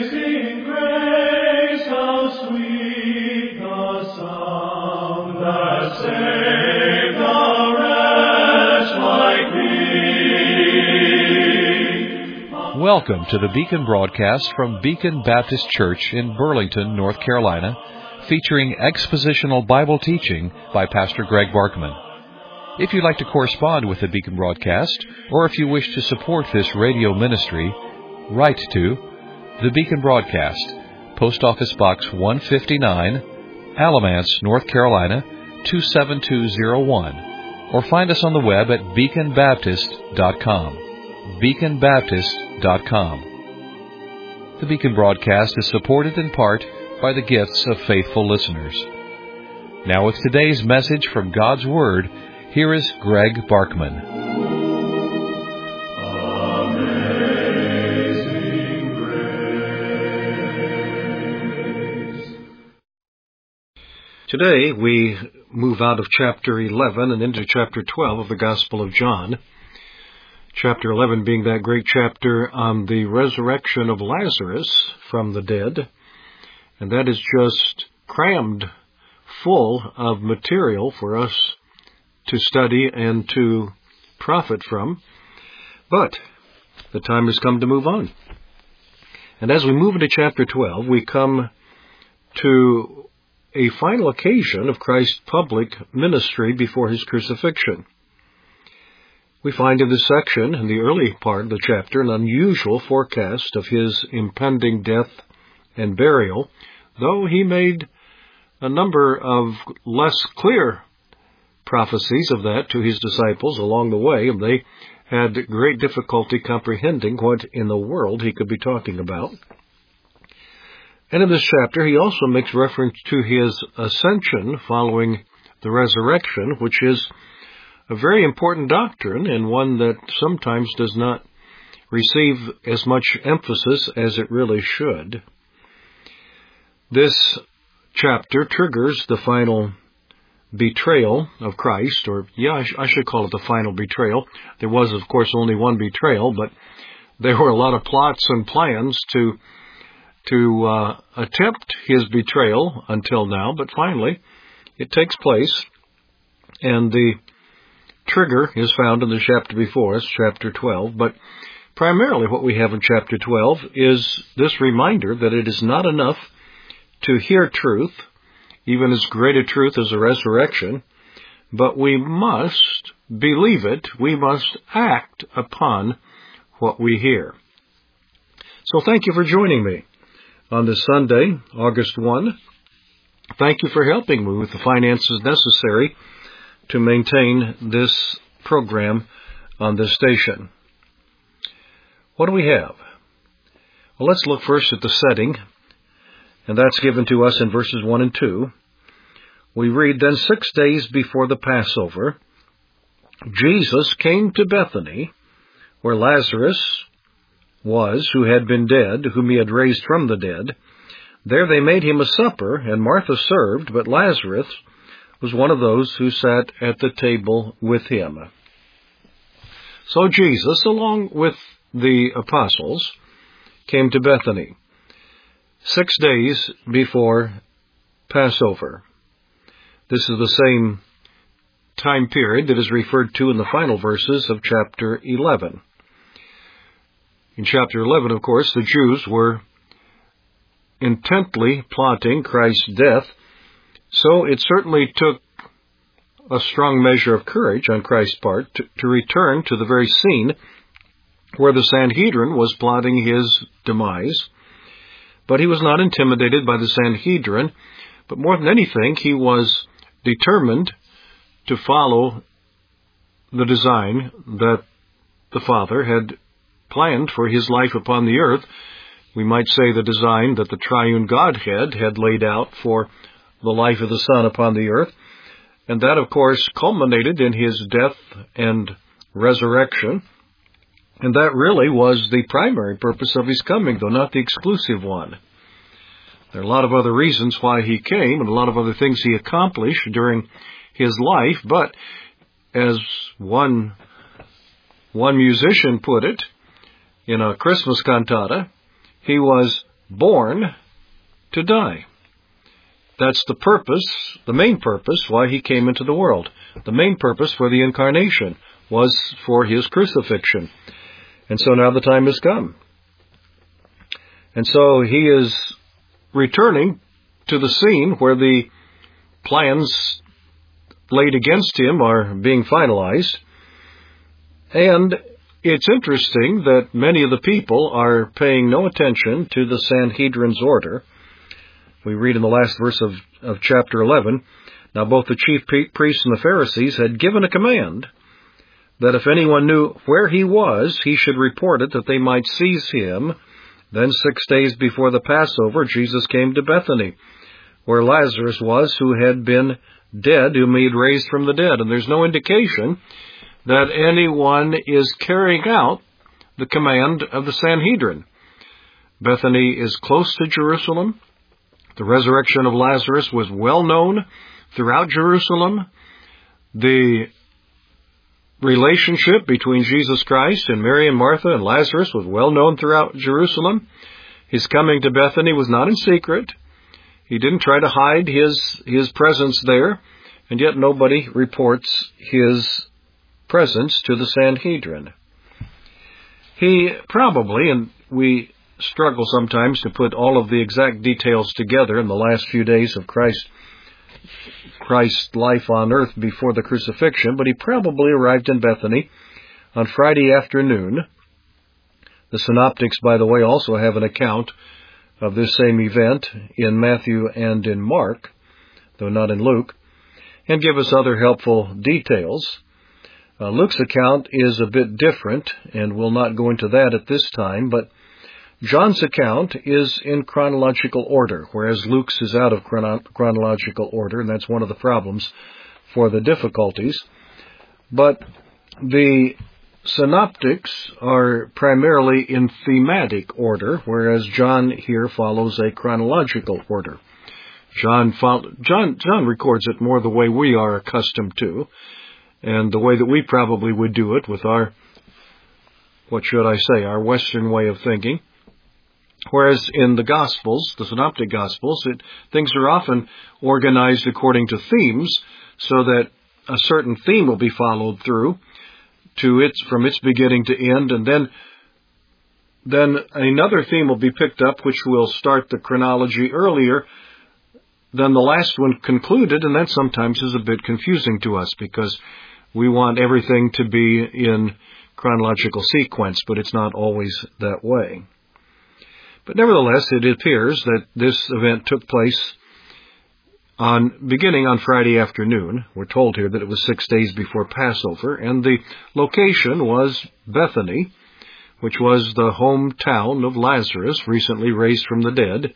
Amazing grace, how sweet the sound that saved a wretch like me. Welcome to the Beacon broadcast from Beacon Baptist Church in Burlington, North Carolina, featuring expositional Bible teaching by Pastor Greg Barkman. If you'd like to correspond with the Beacon broadcast, or if you wish to support this radio ministry, write to the Beacon Broadcast, Post Office Box 159, Alamance, North Carolina 27201, or find us on the web at beaconbaptist.com. beaconbaptist.com. The Beacon Broadcast is supported in part by the gifts of faithful listeners. Now with today's message from God's Word, here is Greg Barkman. Today we move out of chapter 11 and into chapter 12 of the Gospel of John. Chapter 11 being that great chapter on the resurrection of Lazarus from the dead. And that is just crammed full of material for us to study and to profit from. But the time has come to move on. And as we move into chapter 12, we come to a final occasion of Christ's public ministry before his crucifixion. We find in this section, in the early part of the chapter, an unusual forecast of his impending death and burial, though he made a number of less clear prophecies of that to his disciples along the way, and they had great difficulty comprehending what in the world he could be talking about. And in this chapter, he also makes reference to his ascension following the resurrection, which is a very important doctrine and one that sometimes does not receive as much emphasis as it really should. This chapter triggers the final betrayal of Christ, or I should call it the final betrayal. There was, of course, only one betrayal, but there were a lot of plots and plans to attempt his betrayal until now, but finally it takes place, and the trigger is found in the chapter before us, chapter 12, but primarily what we have in chapter 12 is this reminder that it is not enough to hear truth, even as great a truth as the resurrection, but we must believe it, we must act upon what we hear. So thank you for joining me on this Sunday, August 1. Thank you for helping me with the finances necessary to maintain this program on this station. What do we have? Well, let's look first at the setting, and that's given to us in verses 1 and 2. We read, "Then 6 days before the Passover, Jesus came to Bethany, where Lazarus was, who had been dead, whom he had raised from the dead. There they made him a supper, and Martha served, but Lazarus was one of those who sat at the table with him." So Jesus, along with the apostles, came to Bethany 6 days before Passover. This is the same time period that is referred to in the final verses of chapter 11. In chapter 11, of course, the Jews were intently plotting Christ's death, so it certainly took a strong measure of courage on Christ's part to return to the very scene where the Sanhedrin was plotting his demise. But he was not intimidated by the Sanhedrin, but more than anything, he was determined to follow the design that the Father had planned for his life upon the earth. We might say the design that the triune Godhead had laid out for the life of the Son upon the earth. And that, of course, culminated in his death and resurrection. And that really was the primary purpose of his coming, though not the exclusive one. There are a lot of other reasons why he came and a lot of other things he accomplished during his life, but as one musician put it in a Christmas cantata, he was born to die. That's the purpose, the main purpose why he came into the world. The main purpose for the incarnation was for his crucifixion. And so now the time has come. And so he is returning to the scene where the plans laid against him are being finalized. And it's interesting that many of the people are paying no attention to the Sanhedrin's order. We read in the last verse of chapter 11, "Now both the chief priests and the Pharisees had given a command that if anyone knew where he was, he should report it, that they might seize him. Then 6 days before the Passover, Jesus came to Bethany, where Lazarus was, who had been dead, whom he had raised from the dead." And there's no indication that anyone is carrying out the command of the Sanhedrin. Bethany is close to Jerusalem. The resurrection of Lazarus was well known throughout Jerusalem. The relationship between Jesus Christ and Mary and Martha and Lazarus was well known throughout Jerusalem. His coming to Bethany was not in secret. He didn't try to hide his presence there, and yet nobody reports his presence to the Sanhedrin. He probably, and we struggle sometimes to put all of the exact details together in the last few days of Christ's life on earth before the crucifixion, but he probably arrived in Bethany on Friday afternoon. The Synoptics, by the way, also have an account of this same event in Matthew and in Mark, though not in Luke, and give us other helpful details. Luke's account is a bit different, and we'll not go into that at this time, but John's account is in chronological order, whereas Luke's is out of chronological order, and that's one of the problems for the difficulties. But the Synoptics are primarily in thematic order, whereas John here follows a chronological order. John records it more the way we are accustomed to, and the way that we probably would do it with our Western way of thinking. Whereas in the Gospels, the Synoptic Gospels, things are often organized according to themes, so that a certain theme will be followed through from its beginning to end, and then another theme will be picked up, which will start the chronology earlier than the last one concluded, and that sometimes is a bit confusing to us because we want everything to be in chronological sequence, but it's not always that way. But nevertheless, it appears that this event took place beginning on Friday afternoon. We're told here that it was 6 days before Passover, and the location was Bethany, which was the hometown of Lazarus, recently raised from the dead.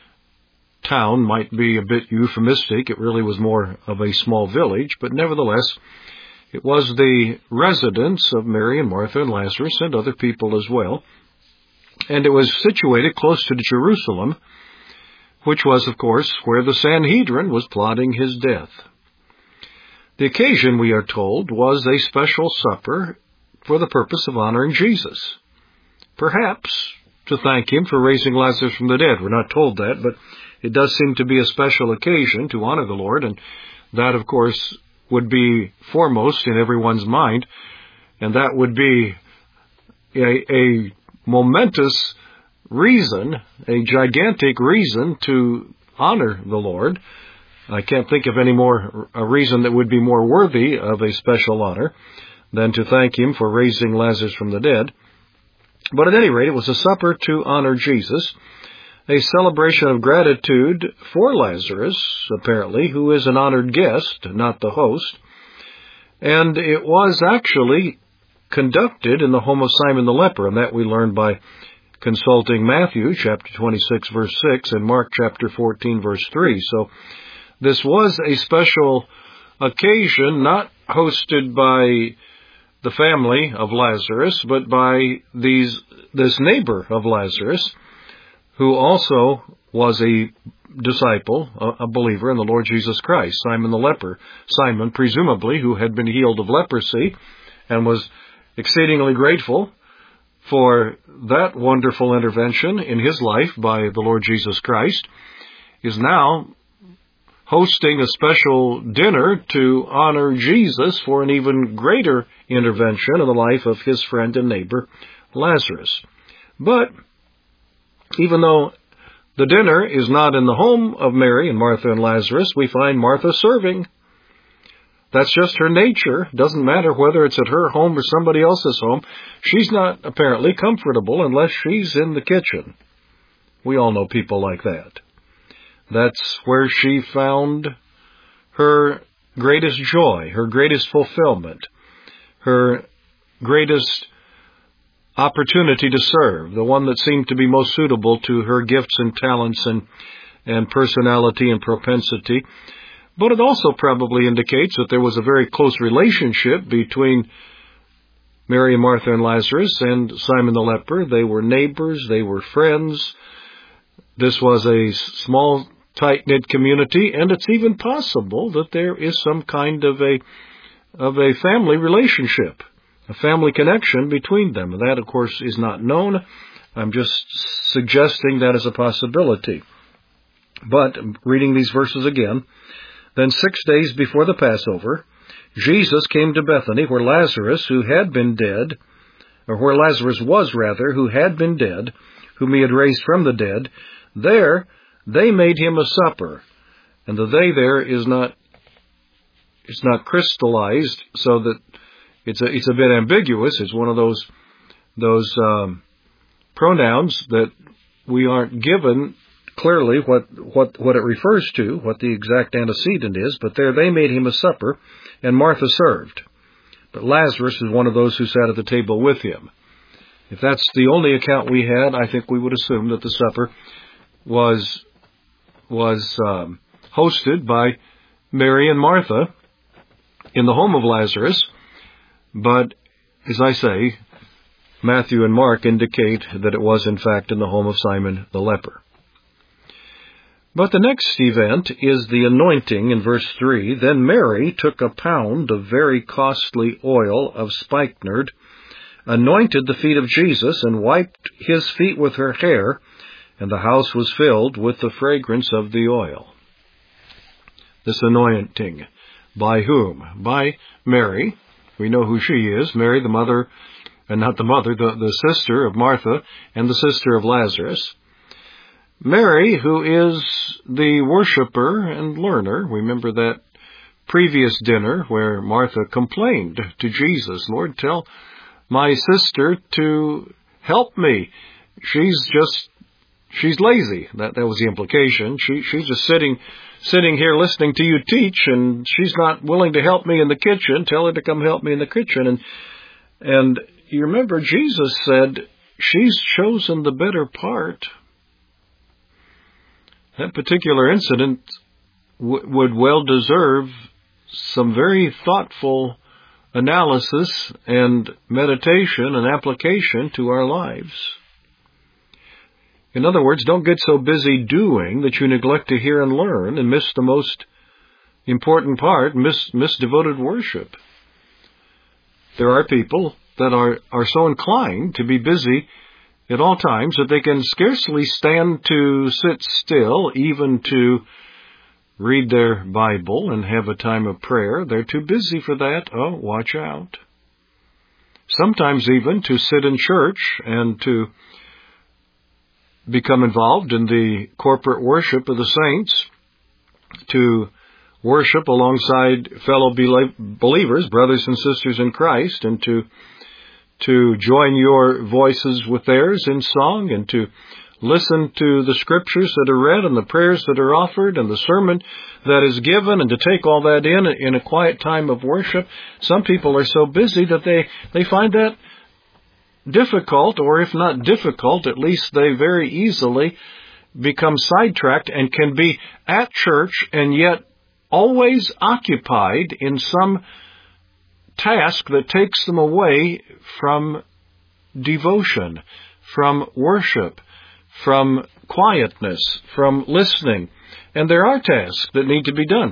Town might be a bit euphemistic. It really was more of a small village, but nevertheless, it was the residence of Mary and Martha and Lazarus and other people as well. And it was situated close to Jerusalem, which was, of course, where the Sanhedrin was plotting his death. The occasion, we are told, was a special supper for the purpose of honoring Jesus. Perhaps to thank him for raising Lazarus from the dead. We're not told that, but it does seem to be a special occasion to honor the Lord, and that, of course, would be foremost in everyone's mind, and that would be a momentous reason, a gigantic reason to honor the Lord. I can't think of a reason that would be more worthy of a special honor than to thank him for raising Lazarus from the dead. But at any rate, it was a supper to honor Jesus, a celebration of gratitude for Lazarus, apparently, who is an honored guest, not the host. And it was actually conducted in the home of Simon the leper, and that we learn by consulting Matthew chapter 26, verse 6, and Mark chapter 14, verse 3. So this was a special occasion, not hosted by the family of Lazarus, but by this neighbor of Lazarus, who also was a disciple, a believer in the Lord Jesus Christ, Simon the leper. Simon, presumably, who had been healed of leprosy and was exceedingly grateful for that wonderful intervention in his life by the Lord Jesus Christ, is now hosting a special dinner to honor Jesus for an even greater intervention in the life of his friend and neighbor, Lazarus. But even though the dinner is not in the home of Mary and Martha and Lazarus, we find Martha serving. That's just her nature. Doesn't matter whether it's at her home or somebody else's home. She's not apparently comfortable unless she's in the kitchen. We all know people like that. That's where she found her greatest joy, her greatest fulfillment, her greatest opportunity to serve, the one that seemed to be most suitable to her gifts and talents and personality and propensity. But it also probably indicates that there was a very close relationship between Mary and Martha and Lazarus and Simon the leper. They were neighbors, they were friends. This was a small, tight-knit community, and it's even possible that there is some kind of a family relationship, a family connection between them. That, of course, is not known. I'm just suggesting that as a possibility. But, reading these verses again, then 6 days before the Passover, Jesus came to Bethany, where Lazarus was, who had been dead, whom he had raised from the dead. There they made him a supper. And the they there is not crystallized, so that it's a bit ambiguous. It's one of those pronouns that we aren't given clearly what it refers to, what the exact antecedent is, but there they made him a supper, and Martha served. But Lazarus is one of those who sat at the table with him. If that's the only account we had, I think we would assume that the supper was hosted by Mary and Martha in the home of Lazarus. But, as I say, Matthew and Mark indicate that it was in fact in the home of Simon the leper. But the next event is the anointing in verse 3. Then Mary took a pound of very costly oil of spikenard, anointed the feet of Jesus, and wiped his feet with her hair, and the house was filled with the fragrance of the oil. This anointing, by whom? By Mary. We know who she is. Mary, the sister of Martha and the sister of Lazarus. Mary, who is the worshiper and learner. Remember that previous dinner where Martha complained to Jesus, Lord, tell my sister to help me. She's lazy. That was the implication. She's just sitting here listening to you teach, and she's not willing to help me in the kitchen. Tell her to come help me in the kitchen. And you remember Jesus said, she's chosen the better part. That particular incident would well deserve some very thoughtful analysis and meditation and application to our lives. In other words, don't get so busy doing that you neglect to hear and learn and miss the most important part, miss devoted worship. There are people that are so inclined to be busy at all times that they can scarcely stand to sit still, even to read their Bible and have a time of prayer. They're too busy for that. Oh, watch out. Sometimes even to sit in church and to become involved in the corporate worship of the saints, to worship alongside fellow believers, brothers and sisters in Christ, and to join your voices with theirs in song, and to listen to the scriptures that are read and the prayers that are offered and the sermon that is given, and to take all that in a quiet time of worship. Some people are so busy that they find that difficult, or if not difficult, at least they very easily become sidetracked and can be at church and yet always occupied in some task that takes them away from devotion, from worship, from quietness, from listening. And there are tasks that need to be done,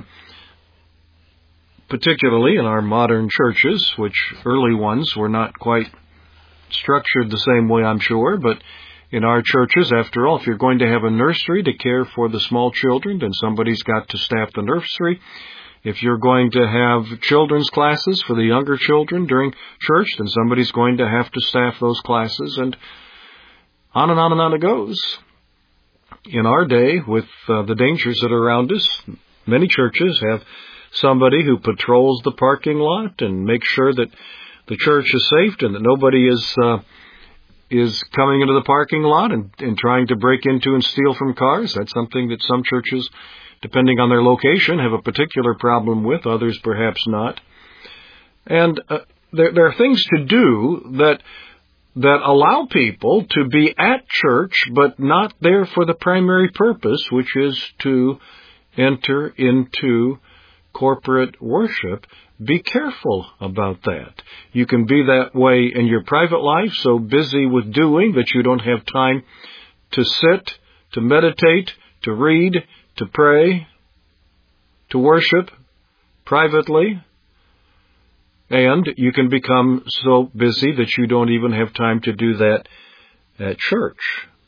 particularly in our modern churches, which early ones were not quite structured the same way, I'm sure, but in our churches, after all, if you're going to have a nursery to care for the small children, then somebody's got to staff the nursery. If you're going to have children's classes for the younger children during church, then somebody's going to have to staff those classes, and on and on and on it goes. In our day, with the dangers that are around us, many churches have somebody who patrols the parking lot and makes sure that the church is safe and that nobody is coming into the parking lot and trying to break into and steal from cars. That's something that some churches, depending on their location, have a particular problem with, others perhaps not. And there are things to do that allow people to be at church but not there for the primary purpose, which is to enter into corporate worship. Be careful about that. You can be that way in your private life, so busy with doing that you don't have time to sit, to meditate, to read, to pray, to worship privately. And you can become so busy that you don't even have time to do that at church.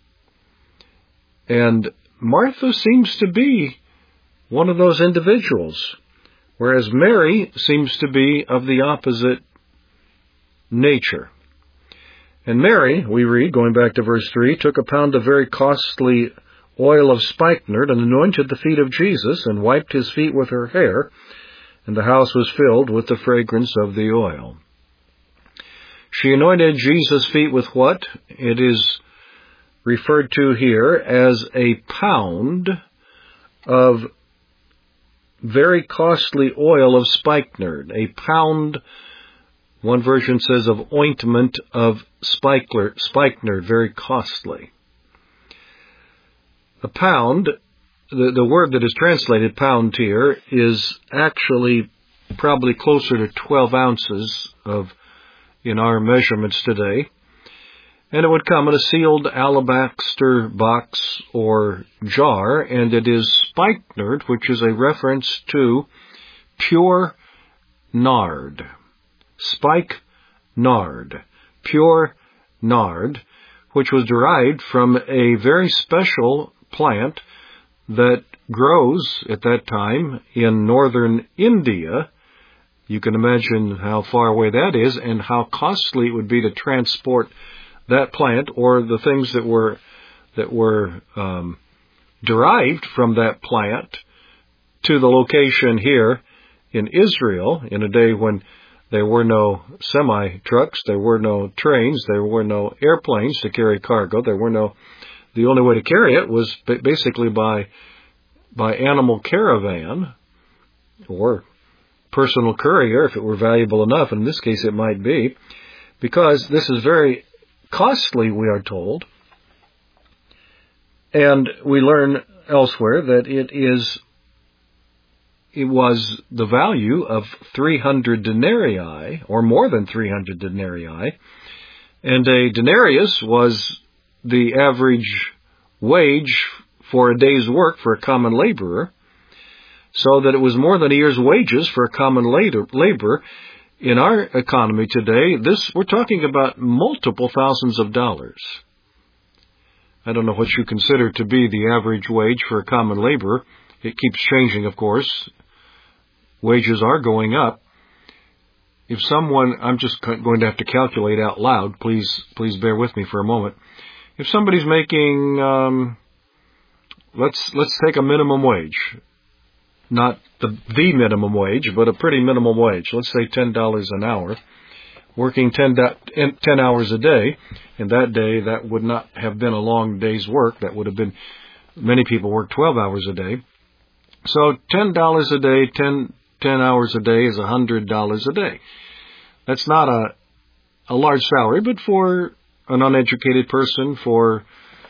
And Martha seems to be one of those individuals, whereas Mary seems to be of the opposite nature. And Mary, we read, going back to verse 3, took a pound of very costly oil of spikenard and anointed the feet of Jesus and wiped his feet with her hair, and the house was filled with the fragrance of the oil. She anointed Jesus' feet with what? It is referred to here as a pound of very costly oil of spikenard. A pound, one version says, of ointment of spikenard, very costly. A pound, the word that is translated pound here, is actually probably closer to 12 ounces in our measurements today. And it would come in a sealed alabaster box or jar, and it is spikenard, which is a reference to pure nard. Spikenard, pure nard, which was derived from a very special plant that grows at that time in northern India. You can imagine how far away that is and how costly it would be to transport that plant or the things that were derived from that plant to the location here in Israel in a day when there were no semi-trucks, there were no trains, there were no airplanes to carry cargo, the only way to carry it was basically by animal caravan or personal courier, if it were valuable enough. In this case, it might be, because this is very costly, we are told. And we learn elsewhere that it was the value of 300 denarii, or more than 300 denarii. And a denarius was the average wage for a day's work for a common laborer, so that it was more than a year's wages for a common laborer. In our economy today, we're talking about multiple thousands of dollars. I don't know what you consider to be the average wage for a common laborer. It keeps changing, of course. Wages are going up. If someone, I'm just going to have to calculate out loud, please bear with me for a moment. If somebody's making, let's take a minimum wage. Not the minimum wage, but a pretty minimum wage. Let's say $10 an hour, working 10 hours a day. In that day, that would not have been a long day's work. That would have been, many people work 12 hours a day. So $10 a day, 10 hours a day is $100 a day. That's not a large salary, but for an uneducated person, for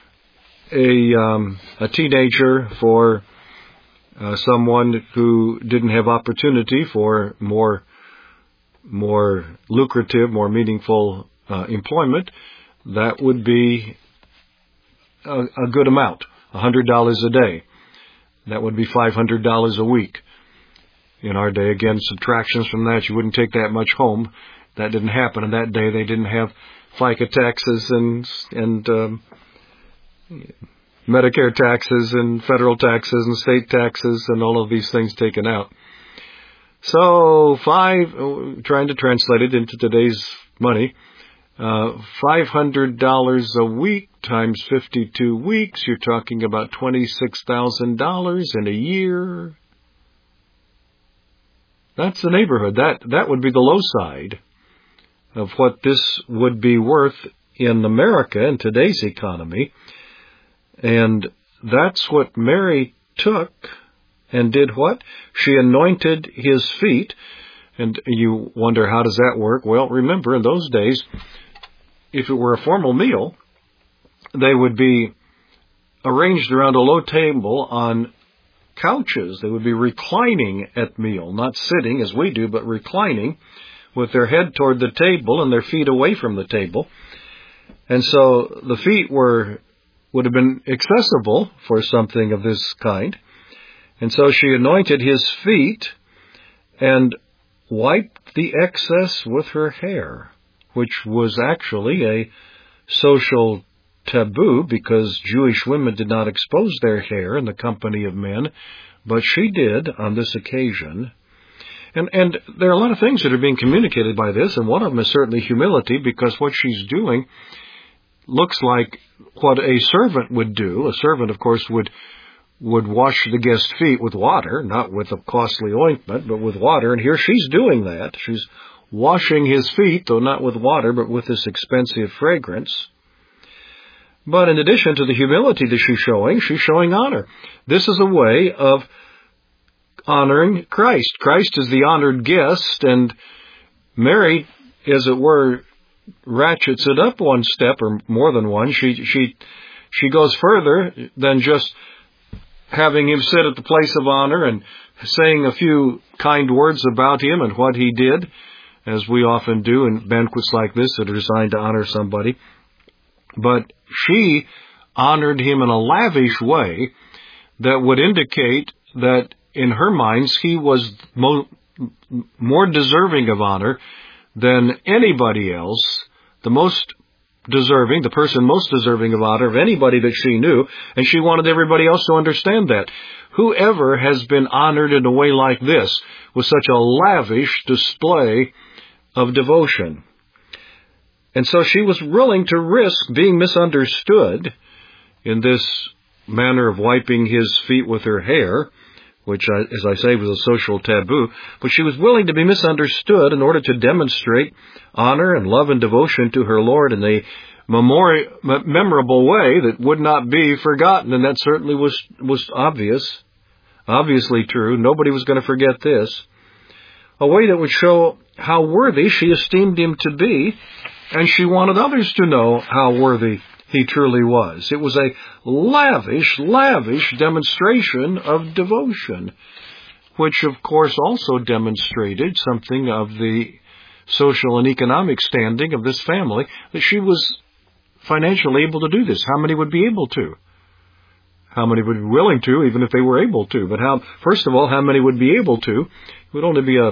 a teenager, for someone who didn't have opportunity for more lucrative, more meaningful employment, that would be a good amount, $100 a day. That would be $500 a week. In our day, again, subtractions from that, you wouldn't take that much home. That didn't happen. In that day, they didn't have FICA taxes and Medicare taxes and federal taxes and state taxes and all of these things taken out. So trying to translate it into today's money, $500 a week times 52 weeks, you're talking about $26,000 in a year. That's the neighborhood. That would be the low side of what this would be worth in America in today's economy. And that's what Mary took and did what? She anointed his feet. And you wonder, how does that work? Well, remember, in those days, if it were a formal meal, they would be arranged around a low table on couches. They would be reclining at meal, not sitting as we do, but reclining with their head toward the table and their feet away from the table. And so the feet would have been accessible for something of this kind. And so she anointed his feet and wiped the excess with her hair, which was actually a social taboo because Jewish women did not expose their hair in the company of men, but she did on this occasion. And there are a lot of things that are being communicated by this, and one of them is certainly humility, because what she's doing looks like what a servant would do. A servant, of course, would wash the guest's feet with water, not with a costly ointment, but with water. And here she's doing that. She's washing his feet, though not with water, but with this expensive fragrance. But in addition to the humility that she's showing honor. This is a way of honoring Christ. Christ is the honored guest, and Mary, as it were, ratchets it up one step, or more than one. She goes further than just having him sit at the place of honor and saying a few kind words about him and what he did, as we often do in banquets like this that are designed to honor somebody. But she honored him in a lavish way that would indicate that in her minds he was more deserving of honor than anybody else, the person most deserving of honor of anybody that she knew, and she wanted everybody else to understand that. Whoever has been honored in a way like this, with such a lavish display of devotion. And so she was willing to risk being misunderstood in this manner of wiping his feet with her hair, which, as I say, was a social taboo. But she was willing to be misunderstood in order to demonstrate honor and love and devotion to her Lord in a memorable way that would not be forgotten. And that certainly was obviously true. Nobody was going to forget this. A way that would show how worthy she esteemed him to be, and she wanted others to know how worthy he truly was. It was a lavish demonstration of devotion, which of course also demonstrated something of the social and economic standing of this family, that she was financially able to do this. How many would be able to? How many would be willing to, even if they were able to? But first of all, how many would be able to? It would only be a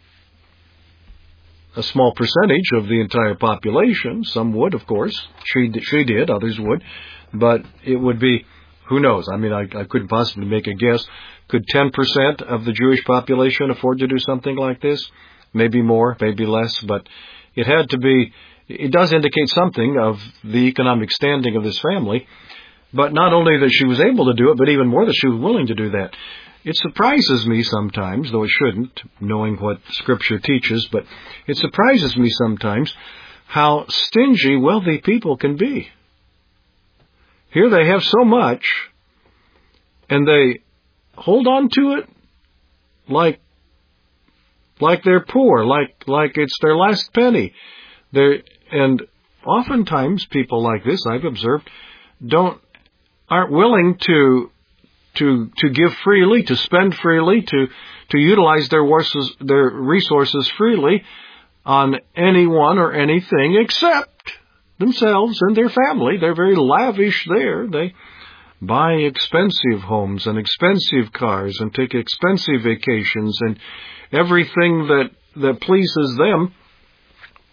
small percentage of the entire population. Some would, of course. She did. Others would. But it would be, who knows? I mean, I couldn't possibly make a guess. Could 10% of the Jewish population afford to do something like this? Maybe more, maybe less. But it had to be, it does indicate something of the economic standing of this family. But not only that she was able to do it, but even more that she was willing to do that. It surprises me sometimes, though it shouldn't, knowing what Scripture teaches, but it surprises me sometimes how stingy wealthy people can be. Here they have so much, and they hold on to it like they're poor, like it's their last penny. And oftentimes people like this, I've observed, aren't willing to give freely, to spend freely, to utilize their resources freely on anyone or anything except themselves and their family. They're very lavish there. They buy expensive homes and expensive cars and take expensive vacations and everything that pleases them.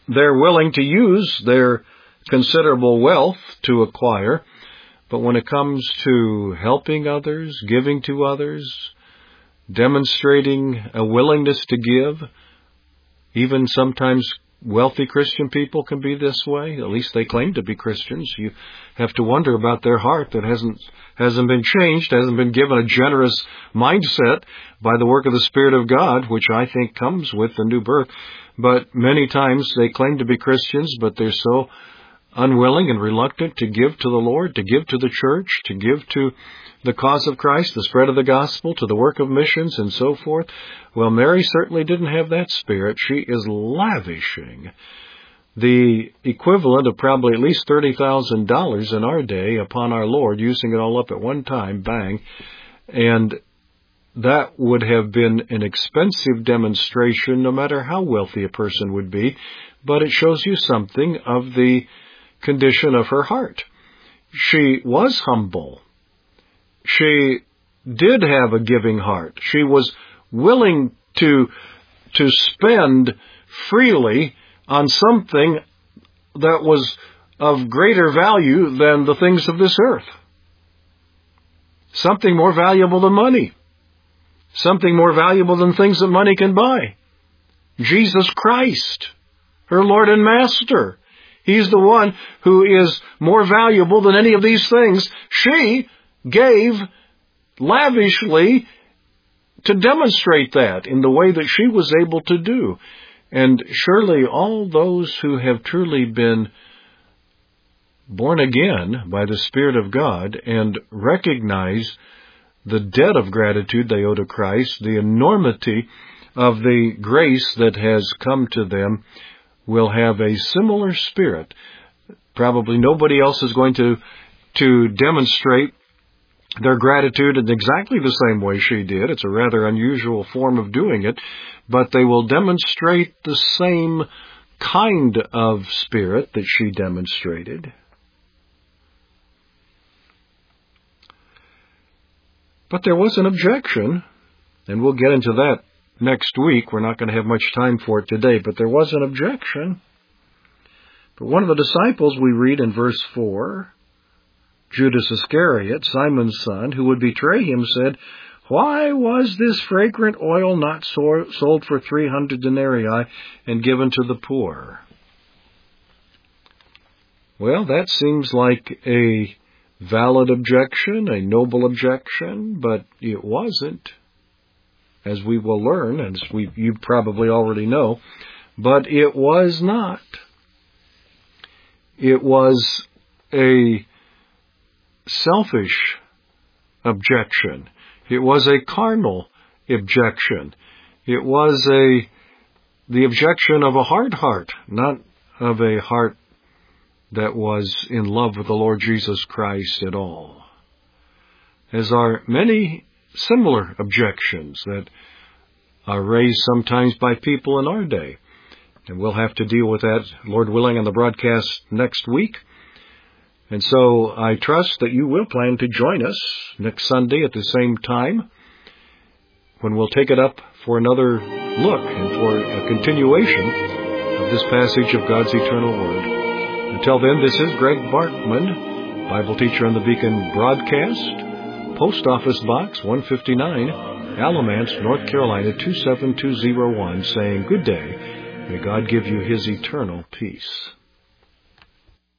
they're willing to use their considerable wealth to acquire, but when it comes to helping others, giving to others, demonstrating a willingness to give, even sometimes wealthy Christian people can be this way. At least they claim to be Christians. You have to wonder about their heart that hasn't been changed, hasn't been given a generous mindset by the work of the Spirit of God, which I think comes with the new birth. But many times they claim to be Christians, but they're so unwilling and reluctant to give to the Lord, to give to the church, to give to the cause of Christ, the spread of the gospel, to the work of missions, and so forth. Well, Mary certainly didn't have that spirit. She is lavishing the equivalent of probably at least $30,000 in our day upon our Lord, using it all up at one time, bang. And that would have been an expensive demonstration, no matter how wealthy a person would be, but it shows you something of the condition of her heart. She was humble. She did have a giving heart. She was willing to spend freely on something that was of greater value than the things of this earth. Something more valuable than money. Something more valuable than things that money can buy. Jesus Christ, her Lord and Master. He's the one who is more valuable than any of these things. She gave lavishly to demonstrate that in the way that she was able to do. And surely all those who have truly been born again by the Spirit of God and recognize the debt of gratitude they owe to Christ, the enormity of the grace that has come to them, will have a similar spirit. Probably nobody else is going to demonstrate their gratitude in exactly the same way she did. It's a rather unusual form of doing it, but they will demonstrate the same kind of spirit that she demonstrated. But there was an objection, and we'll get into that next week. We're not going to have much time for it today, but there was an objection. But one of the disciples, we read in verse 4, Judas Iscariot, Simon's son, who would betray him, said, "Why was this fragrant oil not sold for 300 denarii and given to the poor?" Well, that seems like a valid objection, a noble objection, but it wasn't, as we will learn, and as you probably already know. But it was not. It was a selfish objection. It was a carnal objection. It was the objection of a hard heart, not of a heart that was in love with the Lord Jesus Christ at all. As are many similar objections that are raised sometimes by people in our day. And we'll have to deal with that, Lord willing, on the broadcast next week. And so I trust that you will plan to join us next Sunday at the same time, when we'll take it up for another look and for a continuation of this passage of God's eternal Word. Until then, this is Greg Barkman, Bible teacher on the Beacon broadcast, Post Office Box 159, Alamance, North Carolina 27201, saying good day. May God give you His eternal peace.